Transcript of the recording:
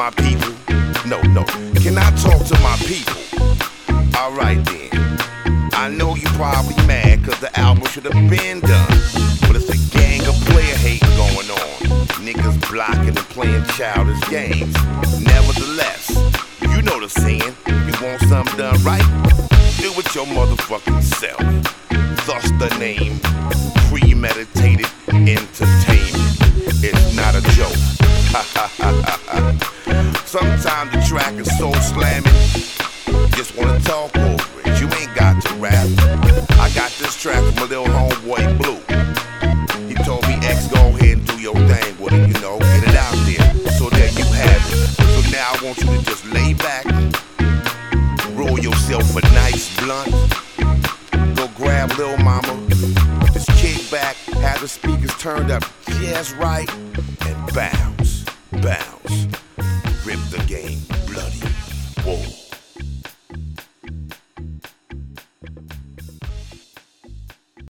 my people? No, no. Can I talk to my people? Alright then. I know you probably mad cause the album should have been done. But it's a gang of player hate going on. Niggas blocking and playing childish games. Nevertheless, you know the saying. You want something done right? Do it your motherfucking self. Thus the name Premeditated Entertainment. It's not a joke. Sometimes the track is so slamming, just wanna talk over it. You ain't got to rap. I got this track from a little homeboy Blue. He told me, X, go ahead and do your thing with it, you know, get it out there. So there you have it. So now I want you to just lay back, roll yourself a nice blunt, go grab Lil Mama, just kick back, have the speakers turned up just right, and bow.